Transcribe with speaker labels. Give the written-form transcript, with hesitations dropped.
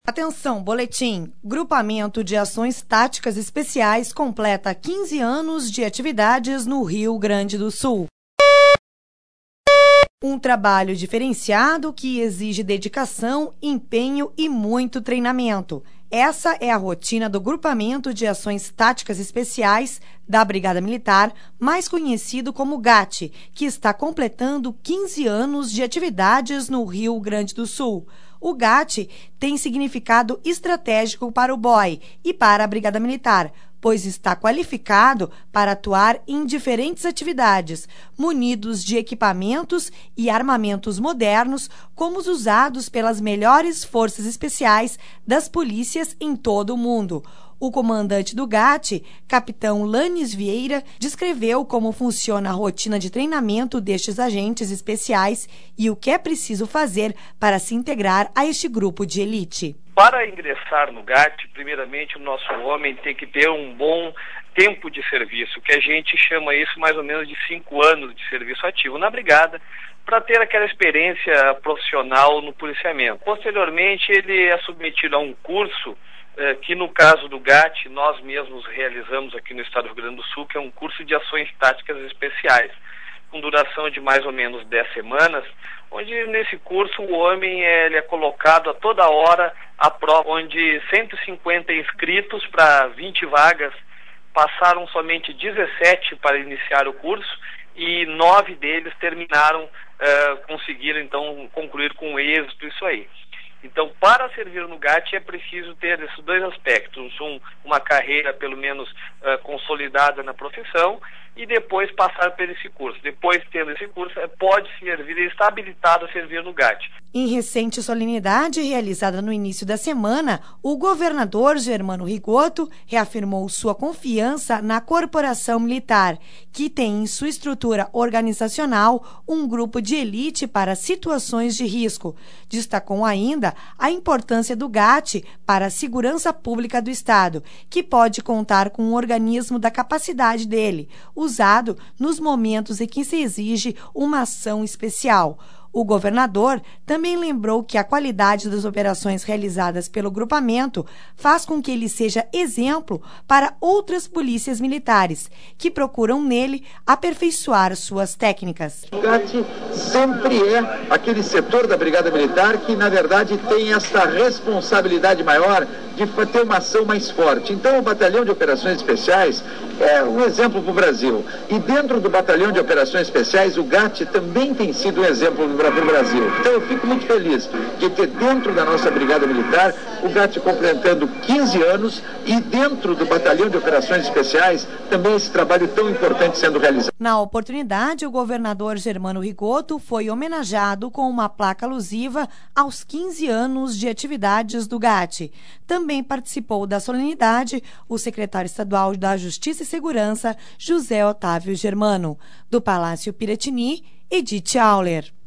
Speaker 1: Atenção, boletim. Grupamento de Ações Táticas Especiais completa 15 anos de atividades no Rio Grande do Sul. Um trabalho diferenciado que exige dedicação, empenho e muito treinamento. Essa é a rotina do Grupamento de Ações Táticas Especiais da Brigada Militar, mais conhecido como GAT, que está completando 15 anos de atividades no Rio Grande do Sul. O GAT tem significado estratégico para o BOI e para a Brigada Militar, pois está qualificado para atuar em diferentes atividades, munidos de equipamentos e armamentos modernos, como os usados pelas melhores forças especiais das polícias em todo o mundo. O comandante do GAT, capitão Lanes Vieira, descreveu como funciona a rotina de treinamento destes agentes especiais e o que é preciso fazer para se integrar a este grupo de elite.
Speaker 2: Para ingressar no GAT, primeiramente o nosso homem tem que ter um bom tempo de serviço, que a gente chama isso mais ou menos de 5 anos de serviço ativo na brigada, para ter aquela experiência profissional no policiamento. Posteriormente, ele é submetido a um curso que no caso do GAT nós mesmos realizamos aqui no estado do Rio Grande do Sul, que é um curso de ações táticas especiais, com duração de mais ou menos 10 semanas, onde nesse curso o homem ele é colocado a toda hora à prova, onde 150 inscritos para 20 vagas passaram somente 17 para iniciar o curso e 9 deles terminaram, conseguiram então concluir com êxito isso aí. Então, para servir no GAT é preciso ter esses dois aspectos, uma carreira pelo menos consolidada na profissão e depois passar por esse curso. Depois, tendo esse curso, pode servir e está habilitado a servir no GAT.
Speaker 1: Em recente solenidade realizada no início da semana, o governador Germano Rigoto reafirmou sua confiança na corporação militar, que tem em sua estrutura organizacional um grupo de elite para situações de risco. Destacou ainda a importância do GAT para a segurança pública do Estado, que pode contar com um organismo da capacidade dele, usado nos momentos em que se exige uma ação especial. O governador também lembrou que a qualidade das operações realizadas pelo grupamento faz com que ele seja exemplo para outras polícias militares, que procuram nele aperfeiçoar suas técnicas.
Speaker 3: O GAT sempre é aquele setor da Brigada Militar que, na verdade, tem essa responsabilidade maior de ter uma ação mais forte. Então, o Batalhão de Operações Especiais é um exemplo para o Brasil. E dentro do Batalhão de Operações Especiais, o GAT também tem sido um exemplo para o Brasil. Então, eu fico muito feliz de ter dentro da nossa Brigada Militar o GAT completando 15 anos e dentro do Batalhão de Operações Especiais também esse trabalho tão importante sendo realizado.
Speaker 1: Na oportunidade, o governador Germano Rigoto foi homenageado com uma placa alusiva aos 15 anos de atividades do GAT. Também participou da solenidade o secretário estadual da Justiça e Segurança, José Otávio Germano. Do Palácio Piratini, Edith Auler.